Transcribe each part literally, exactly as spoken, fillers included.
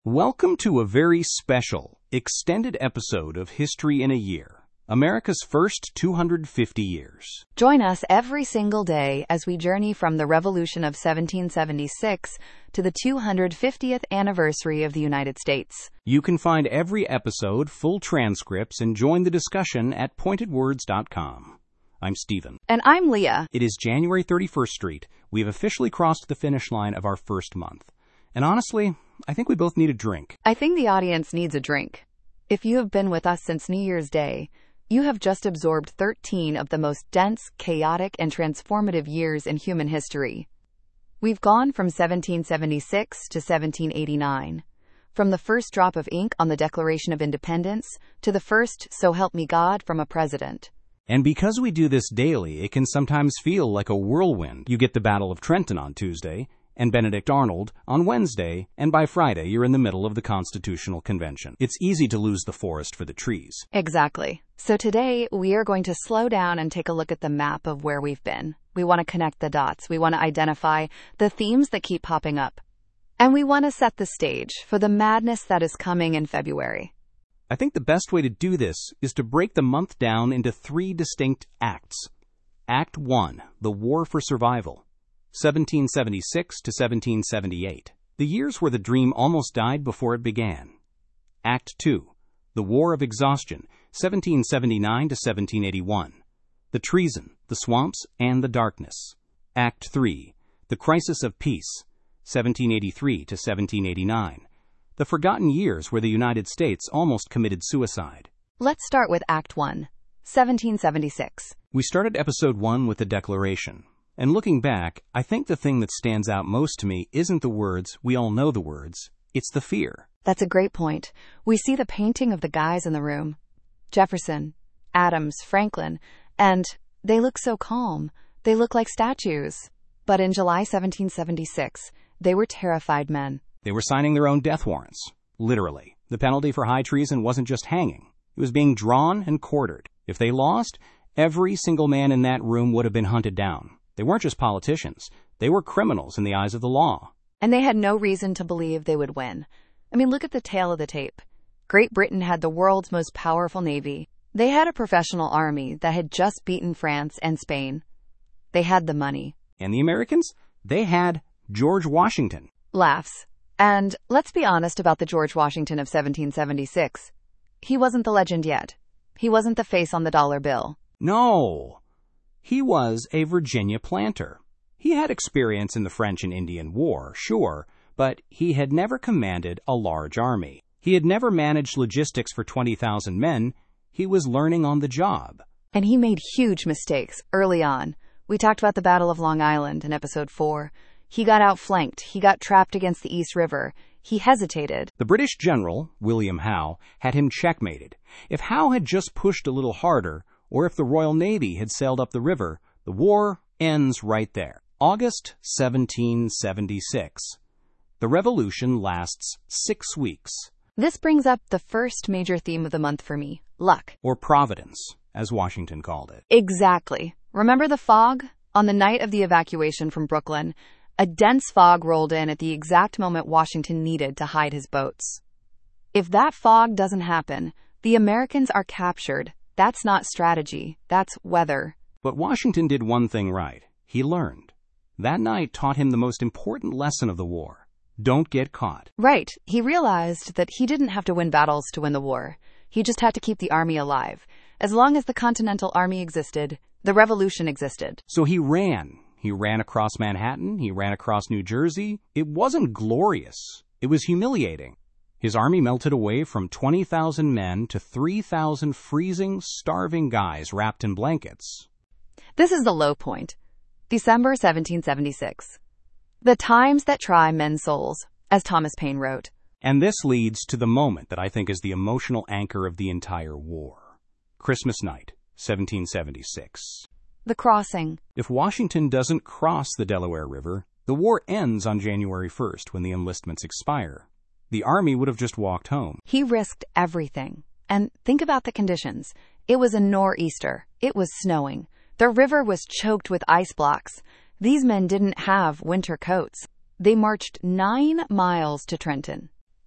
Welcome to a very special, extended episode of History in a Year, America's first two hundred fifty years. Join us every single day as we journey from the Revolution of seventeen seventy-six to the two hundred fiftieth anniversary of the United States. You can find every episode, full transcripts, and join the discussion at pointed words dot com. I'm Stephen. And I'm Leah. It is January thirty-first Street. We have officially crossed the finish line of our first month. And honestly, I think we both need a drink. I think the audience needs a drink. If you have been with us since New Year's Day, you have just absorbed thirteen of the most dense, chaotic, and transformative years in human history. We've gone from seventeen seventy-six to seventeen eighty-nine. From the first drop of ink on the Declaration of Independence to the first "So help me God" from a president. And because we do this daily, it can sometimes feel like a whirlwind. You get the Battle of Trenton on Tuesday, and Benedict Arnold on Wednesday, and by Friday you're in the middle of the Constitutional Convention. It's easy to lose the forest for the trees. Exactly. So today we are going to slow down and take a look at the map of where we've been. We want to connect the dots. We want to identify the themes that keep popping up. And we want to set the stage for the madness that is coming in February. I think the best way to do this is to break the month down into three distinct acts. Act one, the War for Survival, seventeen seventy-six to seventeen seventy-eight, the years where the dream almost died before it began. Act two, the War of Exhaustion, seventeen seventy-nine to seventeen eighty-one, the treason, the swamps, and the darkness. Act three, the Crisis of Peace, seventeen eighty-three to seventeen eighty-nine, the forgotten years where the United States almost committed suicide. Let's start with Act one, seventeen seventy-six. We started Episode one with the Declaration. And looking back, I think the thing that stands out most to me isn't the words, we all know the words, it's the fear. That's a great point. We see the painting of the guys in the room. Jefferson, Adams, Franklin, and they look so calm. They look like statues. But in July seventeen seventy-six, they were terrified men. They were signing their own death warrants. Literally. The penalty for high treason wasn't just hanging. It was being drawn and quartered. If they lost, every single man in that room would have been hunted down. They weren't just politicians. They were criminals in the eyes of the law. And they had no reason to believe they would win. I mean, look at the tail of the tape. Great Britain had the world's most powerful navy. They had a professional army that had just beaten France and Spain. They had the money. And the Americans? They had George Washington. Laughs. And let's be honest about the George Washington of seventeen seventy-six. He wasn't the legend yet. He wasn't the face on the dollar bill. No. He was a Virginia planter. He had experience in the French and Indian War, sure, but he had never commanded a large army. He had never managed logistics for twenty thousand men. He was learning on the job. And he made huge mistakes early on. We talked about the Battle of Long Island in Episode four. He got outflanked. He got trapped against the East River. He hesitated. The British general, William Howe, had him checkmated. If Howe had just pushed a little harder, or if the Royal Navy had sailed up the river, the war ends right there. August seventeen seventy-six. The revolution lasts six weeks. This brings up the first major theme of the month for me, luck. Or providence, as Washington called it. Exactly. Remember the fog? On the night of the evacuation from Brooklyn, a dense fog rolled in at the exact moment Washington needed to hide his boats. If that fog doesn't happen, the Americans are captured. That's not strategy. That's weather. But Washington did one thing right. He learned. That night taught him the most important lesson of the war. Don't get caught. Right. He realized that he didn't have to win battles to win the war. He just had to keep the army alive. As long as the Continental Army existed, the revolution existed. So he ran. He ran across Manhattan. He ran across New Jersey. It wasn't glorious. It was humiliating. His army melted away from twenty thousand men to three thousand freezing, starving guys wrapped in blankets. This is the low point. December seventeen seventy-six. The times that try men's souls, as Thomas Paine wrote. And this leads to the moment that I think is the emotional anchor of the entire war. Christmas night, seventeen seventy-six. The crossing. If Washington doesn't cross the Delaware River, the war ends on January first when the enlistments expire. The army would have just walked home. He risked everything. And think about the conditions. It was a nor'easter. It was snowing. The river was choked with ice blocks. These men didn't have winter coats. They marched nine miles to Trenton.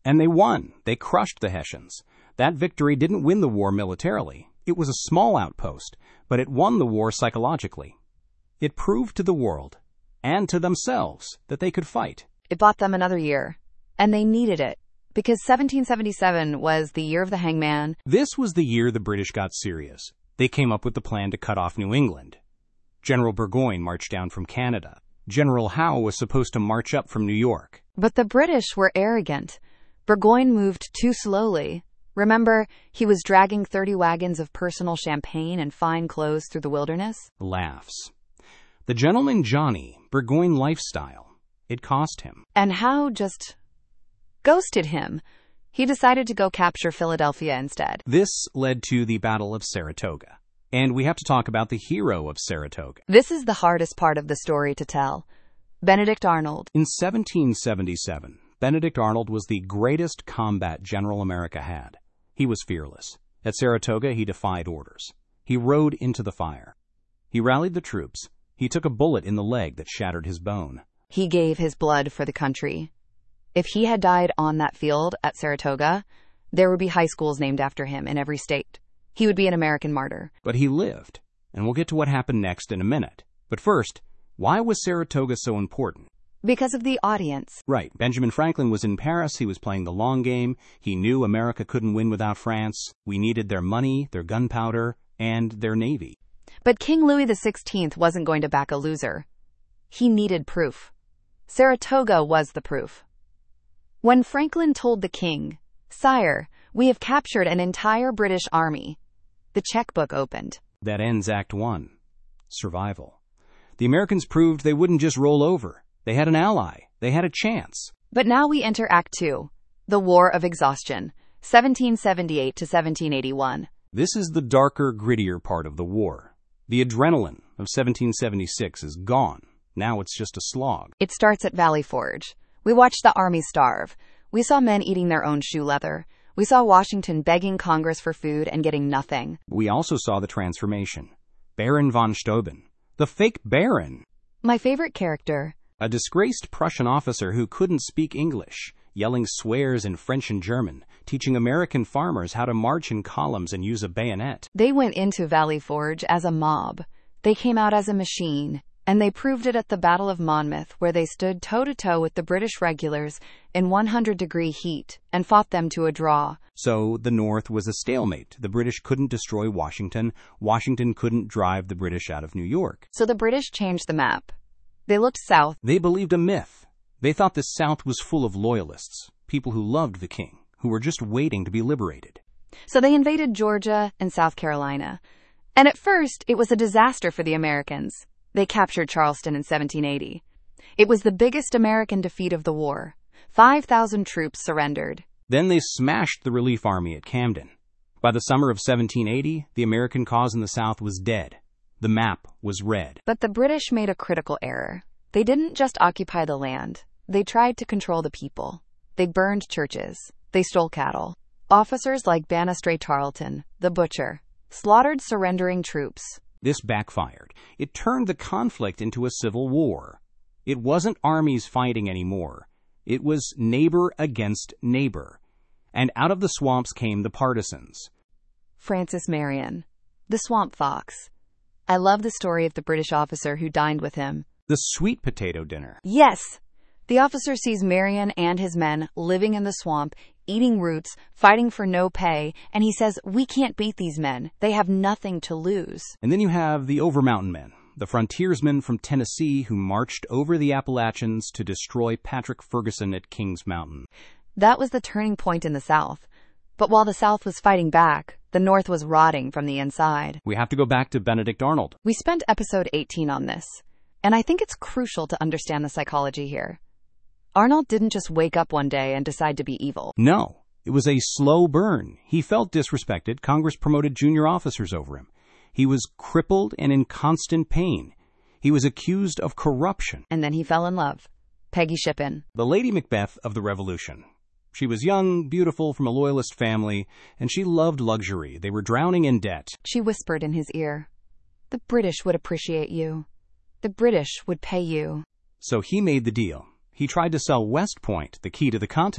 And they won. They crushed the Hessians. That victory didn't win the war militarily. It was a small outpost, but it won the war psychologically. It proved to the world, and to themselves, that they could fight. It bought them another year, and they needed it, because seventeen seventy-seven was the year of the hangman. This was the year the British got serious. They came up with the plan to cut off New England. General Burgoyne marched down from Canada. General Howe was supposed to march up from New York. But the British were arrogant. Burgoyne moved too slowly. Remember, he was dragging thirty wagons of personal champagne and fine clothes through the wilderness? Laughs. The gentleman Johnny, Burgoyne lifestyle. It cost him. And Howe just ghosted him. He decided to go capture Philadelphia instead. This led to the Battle of Saratoga. And we have to talk about the hero of Saratoga. This is the hardest part of the story to tell. Benedict Arnold. In seventeen seventy-seven, Benedict Arnold was the greatest combat general America had. He was fearless. At Saratoga, he defied orders. He rode into the fire. He rallied the troops. He took a bullet in the leg that shattered his bone. He gave his blood for the country. If he had died on that field at Saratoga, there would be high schools named after him in every state. He would be an American martyr. But he lived, and we'll get to what happened next in a minute. But first, why was Saratoga so important? Because of the audience. Right. Benjamin Franklin was in Paris. He was playing the long game. He knew America couldn't win without France. We needed their money, their gunpowder, and their navy. But King Louis the sixteenth wasn't going to back a loser. He needed proof. Saratoga was the proof. When Franklin told the king, "Sire, we have captured an entire British army," the checkbook opened. That ends Act One. Survival. The Americans proved they wouldn't just roll over. They had an ally. They had a chance. But now we enter Act Two, the War of Exhaustion, seventeen seventy-eight to seventeen eighty-one. This is the darker, grittier part of the war. The adrenaline of seventeen seventy-six is gone. Now it's just a slog. It starts at Valley Forge. We watched the army starve. We saw men eating their own shoe leather. We saw Washington begging Congress for food and getting nothing. We also saw the transformation. Baron von Steuben. The fake Baron. My favorite character. A disgraced Prussian officer who couldn't speak English, yelling swears in French and German, teaching American farmers how to march in columns and use a bayonet. They went into Valley Forge as a mob. They came out as a machine. And they proved it at the Battle of Monmouth, where they stood toe-to-toe with the British regulars in one hundred degree heat and fought them to a draw. So the North was a stalemate. The British couldn't destroy Washington. Washington couldn't drive the British out of New York. So the British changed the map. They looked south. They believed a myth. They thought the South was full of loyalists, people who loved the king, who were just waiting to be liberated. So they invaded Georgia and South Carolina. And at first, it was a disaster for the Americans. They captured Charleston in seventeen eighty. It was the biggest American defeat of the war. five thousand troops surrendered. Then they smashed the relief army at Camden. By the summer of seventeen eighty, the American cause in the South was dead. The map was red. But the British made a critical error. They didn't just occupy the land. They tried to control the people. They burned churches. They stole cattle. Officers like Banastre Tarleton, the butcher, slaughtered surrendering troops. This backfired. It turned the conflict into a civil war. It wasn't armies fighting anymore. It was neighbor against neighbor. And out of the swamps came the partisans. Francis Marion, the swamp fox. I love the story of the British officer who dined with him. The sweet potato dinner. Yes! The officer sees Marion and his men living in the swamp, eating roots, fighting for no pay, and he says, "We can't beat these men. They have nothing to lose." And then you have the Overmountain men, the frontiersmen from Tennessee who marched over the Appalachians to destroy Patrick Ferguson at Kings Mountain. That was the turning point in the South. But while the South was fighting back, the North was rotting from the inside. We have to go back to Benedict Arnold. We spent episode eighteen on this, and I think it's crucial to understand the psychology here. Arnold didn't just wake up one day and decide to be evil. No, it was a slow burn. He felt disrespected. Congress promoted junior officers over him. He was crippled and in constant pain. He was accused of corruption. And then he fell in love. Peggy Shippen. The Lady Macbeth of the Revolution. She was young, beautiful, from a loyalist family, and she loved luxury. They were drowning in debt. She whispered in his ear, "The British would appreciate you. The British would pay you." So he made the deal. He tried to sell West Point, the key to the continent,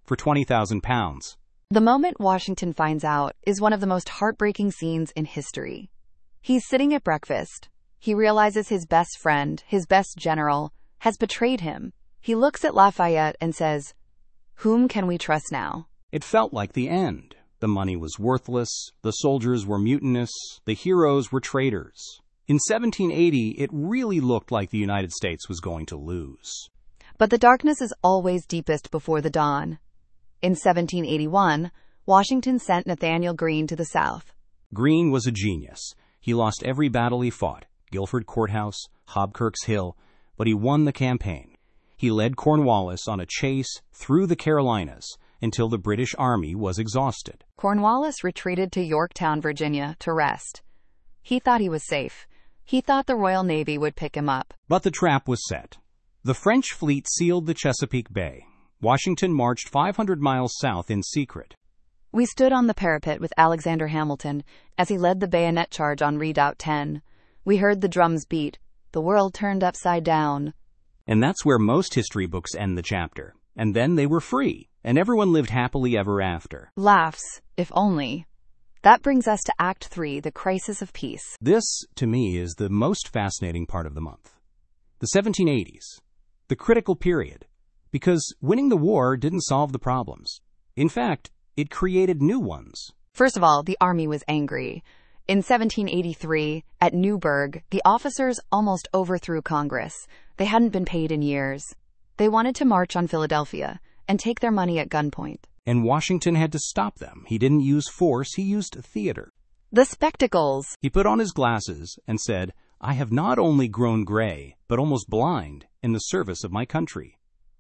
for twenty thousand pounds. The moment Washington finds out is one of the most heartbreaking scenes in history. He's sitting at breakfast. He realizes his best friend, his best general, has betrayed him. He looks at Lafayette and says, "Whom can we trust now?" It felt like the end. The money was worthless, the soldiers were mutinous, the heroes were traitors. In seventeen eighty, it really looked like the United States was going to lose. But the darkness is always deepest before the dawn. In seventeen eighty-one, Washington sent Nathanael Greene to the South. Greene was a genius. He lost every battle he fought, Guilford Courthouse, Hobkirk's Hill, but he won the campaign. He led Cornwallis on a chase through the Carolinas until the British Army was exhausted. Cornwallis retreated to Yorktown, Virginia, to rest. He thought he was safe. He thought the Royal Navy would pick him up. But the trap was set. The French fleet sealed the Chesapeake Bay. Washington marched five hundred miles south in secret. We stood on the parapet with Alexander Hamilton as he led the bayonet charge on Redoubt ten. We heard the drums beat. The world turned upside down. And that's where most history books end the chapter. And then they were free, and everyone lived happily ever after. Laughs, if only. That brings us to Act three, the crisis of peace. This, to me, is the most fascinating part of the month. The seventeen eighties. The critical period. Because winning the war didn't solve the problems. In fact, it created new ones. First of all, the army was angry. In seventeen eighty-three, at Newburgh, the officers almost overthrew Congress. They hadn't been paid in years. They wanted to march on Philadelphia and take their money at gunpoint. And Washington had to stop them. He didn't use force, he used theater. The spectacles. He put on his glasses and said, "I have not only grown gray, but almost blind in the service of my country."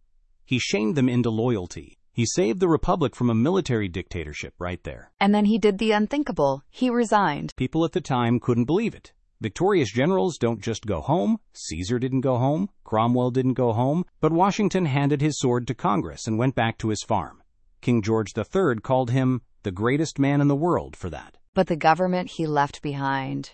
He shamed them into loyalty. He saved the Republic from a military dictatorship right there. And then he did the unthinkable. He resigned. People at the time couldn't believe it. Victorious generals don't just go home. Caesar didn't go home. Cromwell didn't go home. But Washington handed his sword to Congress and went back to his farm. King George the Third called him the greatest man in the world for that. But the government he left behind.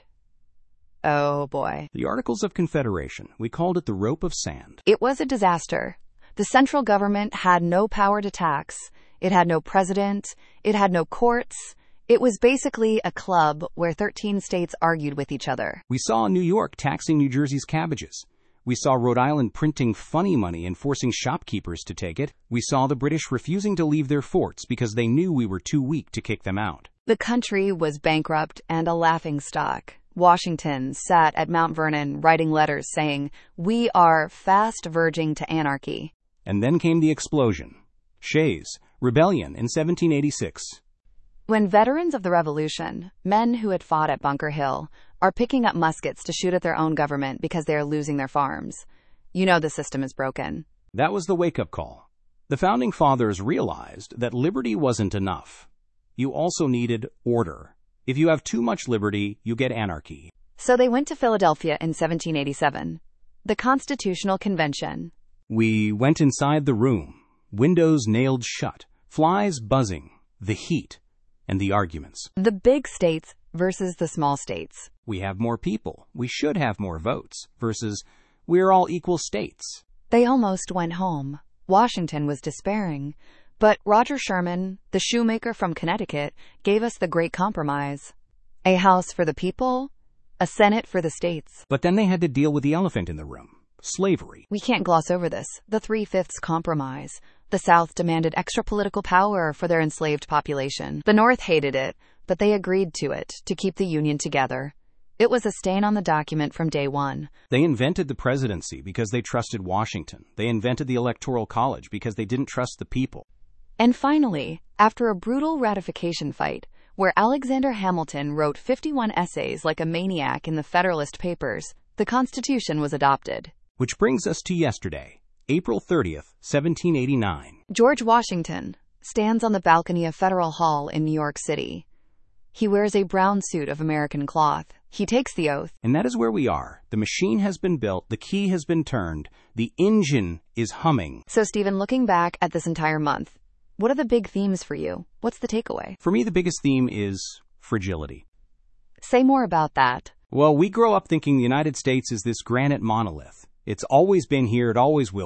Oh, boy. The Articles of Confederation. We called it the rope of sand. It was a disaster. The central government had no power to tax. It had no president. It had no courts. It was basically a club where thirteen states argued with each other. We saw New York taxing New Jersey's cabbages. We saw Rhode Island printing funny money and forcing shopkeepers to take it. We saw the British refusing to leave their forts because they knew we were too weak to kick them out. The country was bankrupt and a laughingstock. Washington sat at Mount Vernon writing letters saying, "We are fast verging to anarchy." And then came the explosion. Shays, Rebellion in seventeen eighty-six. When veterans of the Revolution, men who had fought at Bunker Hill, are picking up muskets to shoot at their own government because they are losing their farms, you know the system is broken. That was the wake-up call. The Founding Fathers realized that liberty wasn't enough. You also needed order. If you have too much liberty, you get anarchy. So they went to Philadelphia in seventeen eighty-seven. The Constitutional Convention. We went inside the room, windows nailed shut, flies buzzing, the heat, and the arguments. The big states versus the small states. We have more people. We should have more votes. Versus, we're all equal states. They almost went home. Washington was despairing. But Roger Sherman, the shoemaker from Connecticut, gave us the Great Compromise. A House for the people, a Senate for the states. But then they had to deal with the elephant in the room. Slavery. We can't gloss over this. The Three-Fifths Compromise. The South demanded extra political power for their enslaved population. The North hated it, but they agreed to it to keep the Union together. It was a stain on the document from day one. They invented the presidency because they trusted Washington. They invented the Electoral College because they didn't trust the people. And finally, after a brutal ratification fight, where Alexander Hamilton wrote fifty-one essays like a maniac in the Federalist Papers, the Constitution was adopted. Which brings us to yesterday, April thirtieth, seventeen eighty-nine. George Washington stands on the balcony of Federal Hall in New York City. He wears a brown suit of American cloth. He takes the oath. And that is where we are. The machine has been built, the key has been turned, the engine is humming. So, Stephen, looking back at this entire month, what are the big themes for you? What's the takeaway? For me, the biggest theme is fragility. Say more about that. Well, we grow up thinking the United States is this granite monolith. It's always been here, it always will be.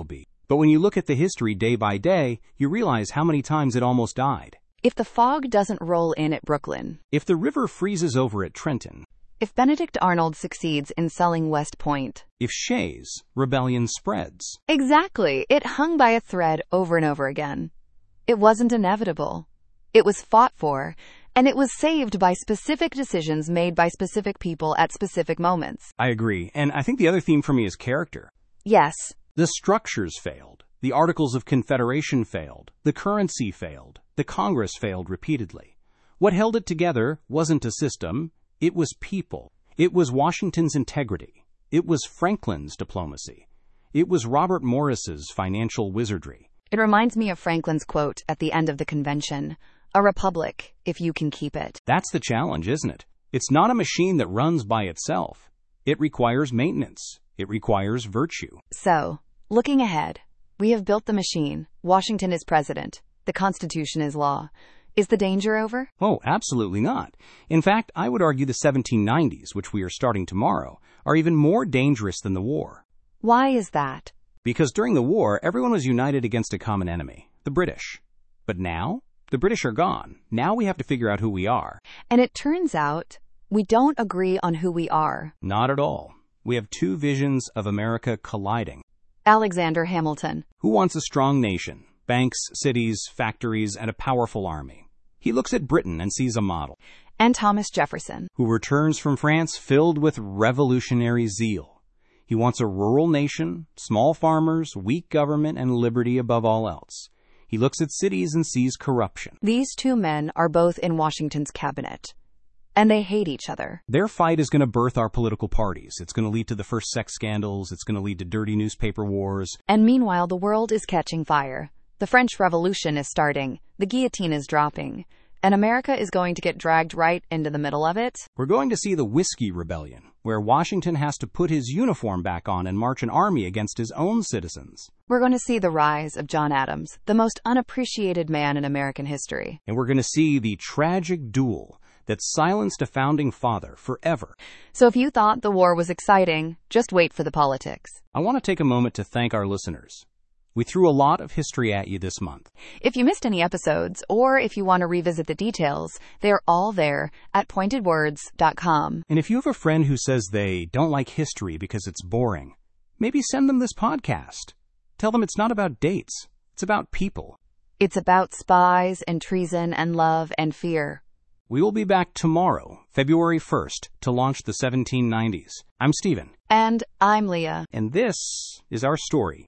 But when you look at the history day by day, you realize how many times it almost died. If the fog doesn't roll in at Brooklyn. If the river freezes over at Trenton. If Benedict Arnold succeeds in selling West Point. If Shays' rebellion spreads. Exactly. It hung by a thread over and over again. It wasn't inevitable. It was fought for, and it was saved by specific decisions made by specific people at specific moments. I agree, and I think the other theme for me is character. Yes. The structures failed. The Articles of Confederation failed. The currency failed. The Congress failed repeatedly. What held it together wasn't a system. It was people. It was Washington's integrity. It was Franklin's diplomacy. It was Robert Morris's financial wizardry. It reminds me of Franklin's quote at the end of the convention, "A republic, if you can keep it." That's the challenge, isn't it? It's not a machine that runs by itself. It requires maintenance. It requires virtue. So, looking ahead, we have built the machine. Washington is president. The Constitution is law. Is the danger over? Oh, absolutely not. In fact, I would argue the seventeen nineties, which we are starting tomorrow, are even more dangerous than the war. Why is that? Because during the war, everyone was united against a common enemy, the British. But now, the British are gone. Now we have to figure out who we are. And it turns out, we don't agree on who we are. Not at all. We have two visions of America colliding. Alexander Hamilton. Who wants a strong nation? Banks, cities, factories, and a powerful army. He looks at Britain and sees a model. And Thomas Jefferson. Who returns from France filled with revolutionary zeal. He wants a rural nation, small farmers, weak government, and liberty above all else. He looks at cities and sees corruption. These two men are both in Washington's cabinet. And they hate each other. Their fight is going to birth our political parties. It's going to lead to the first sex scandals. It's going to lead to dirty newspaper wars. And meanwhile, the world is catching fire. The French Revolution is starting. The guillotine is dropping. And America is going to get dragged right into the middle of it. We're going to see the Whiskey Rebellion, where Washington has to put his uniform back on and march an army against his own citizens. We're going to see the rise of John Adams, the most unappreciated man in American history. And we're going to see the tragic duel that silenced a founding father forever. So if you thought the war was exciting, just wait for the politics. I want to take a moment to thank our listeners. We threw a lot of history at you this month. If you missed any episodes, or if you want to revisit the details, they're all there at pointed words dot com. And if you have a friend who says they don't like history because it's boring, maybe send them this podcast. Tell them it's not about dates. It's about people. It's about spies and treason and love and fear. We will be back tomorrow, February first, to launch the seventeen nineties. I'm Stephen. And I'm Leah. And this is our story.